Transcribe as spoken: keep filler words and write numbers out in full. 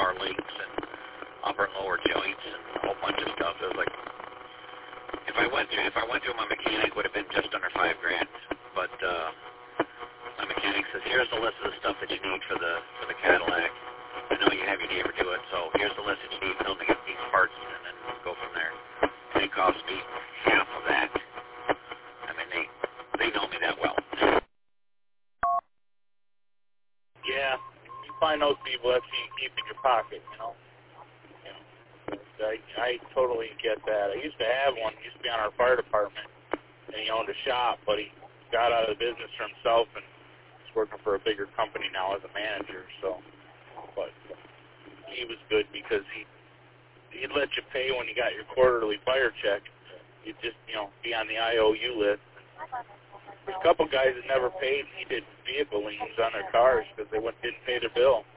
power links and upper and lower joints and a whole bunch of stuff. It was like, if I went to if I went to my mechanic, it would have been just under five grand. But uh, my mechanic says, here's the list of the stuff that you need for the for the Cadillac. I know you have your neighbor do it, so here's the list that you need. Tell them to get these parts, and then go from there. And it cost me half of that. I mean, they they know me that well. Yeah, you find those people that you keep in your pocket, you know. You know, I I totally get that. I used to have one. He used to be on our fire department, and he owned a shop, but he got out of the business for himself and is working for a bigger company now as a manager. So, but he was good because he he'd let you pay when you got your quarterly fire check. You'd just, you know, be on the I O U list. There's a couple guys that never paid. He did vehicle liens on their cars because they went, didn't pay their bill.